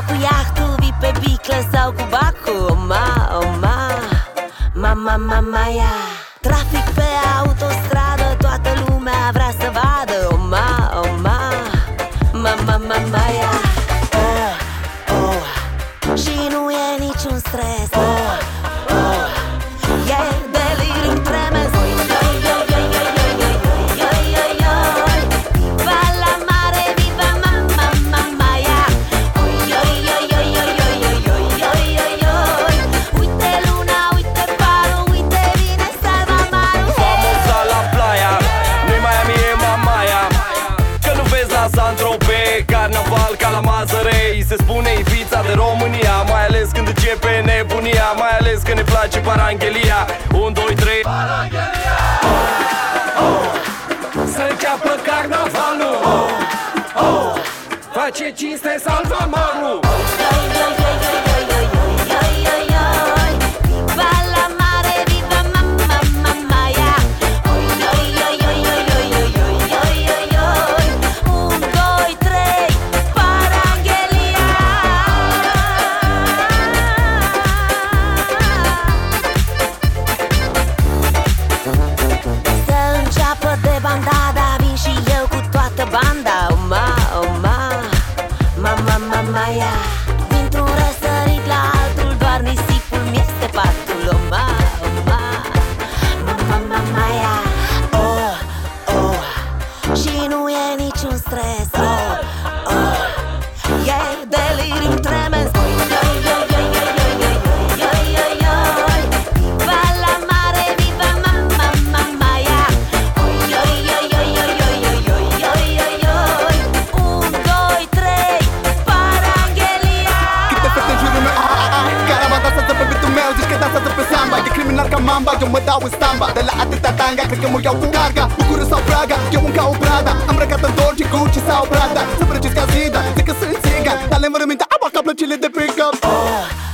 cu iahtul, vii pe biclă sau cu bacul. Mama, ia. Trafic pe autostradă, toată lumea vrea să vadă. Mama, ia. Și nu e niciun stres. E delirium tremens. Va la mare, viva mama, ia. Uite luna, uite farul, uite vine salvamarul. Vamos la playa, nu-i Miami, e Mamaia. Că nu vezi la Saint-Tropez, carnaval ca la Mazărei. Se spune Ibiza de România, mai ales când începe nebunia, mai ales când ne place paranghelia. 1, 2, 3 Paranghelia! Să înceapă carnavalul. Face cinste salvamarul. Va la mare, viva mama, ia. 1, 2, 3 Paranghelia. Să înceapă de bandada, vin și eu cu toată banda. Mama, ia. Dintr-un răsărit la altul, doar nisipul mi-este patul. Mama, ia. Și nu e niciun stres. E delirium tremens. Va la mare, viva mama, ia. 1, 2, 3 Paranghelia. Câte fete în jurul meu, Carava dansează pe beatul meu, zici că dansează pe samba. E criminal ca mamba, eu mă dau în stamba. De la atâta tanga, cred că mă iau cu carga. Bucură sau Praga, eu încă o Prada. Am răcat în Dolce, Gucci sau Prada. Să prăciți ca Zidane, zic că sunt țigan, dar le-mi răminte apa ca plăcile de pick-up.